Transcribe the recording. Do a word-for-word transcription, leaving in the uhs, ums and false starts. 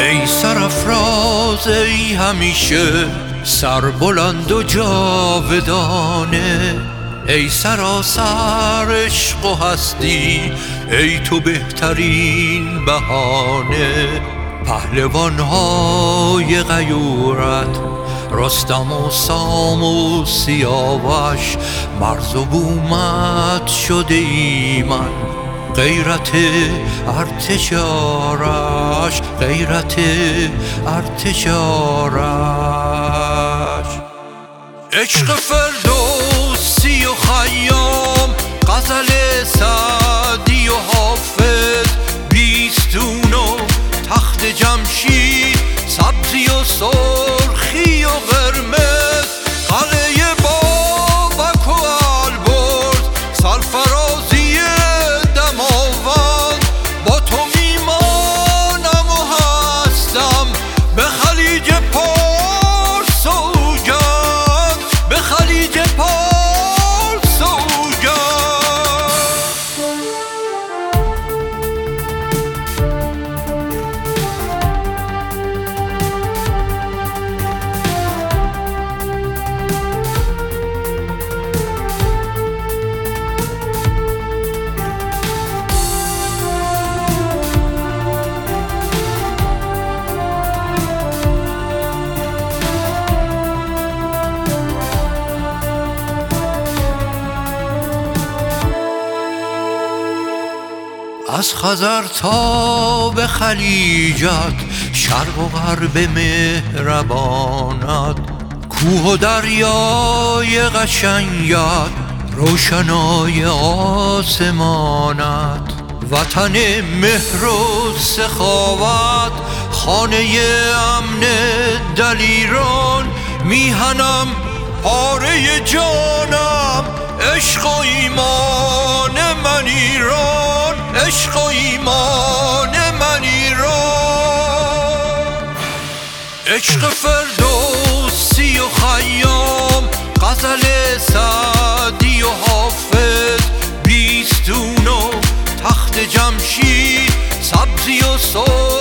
ای سرافراز ای همیشه سربلند و جاودانه، ای سراسر عشق و هستی، ای تو بهترین بهانه. پهلوان‌های غیورت رستم و سام و سیاوش، مرز و بومت شده ای من، غیرت ارتشارش، غیرت ارتشارش. عشق فردوسی و خیام، غزل سعدی و حافظ، بیستون و تخت جمشید، سبزی و سرخی و قرمز، قلعه بابک و البرز، سرفرازی دماوند. با تو میمانم و هستم به خلیج پارس سوگند، به خلیج پارس سوگند. از خزر تا به خلیجت، شرق و غرب مهربانت، کوه و دریای قشنگت، روشنای آسمانت، وطن مهر و سخاوت، خانه امن دلیران، میهنم پاره جانم، عشق و ایمان من ایران، عشق و ایمان من ایران. عشق فردوسی و خیام، غزل سعدی و حافظ، بیستون و تخت جمشید، سبزی و سرخ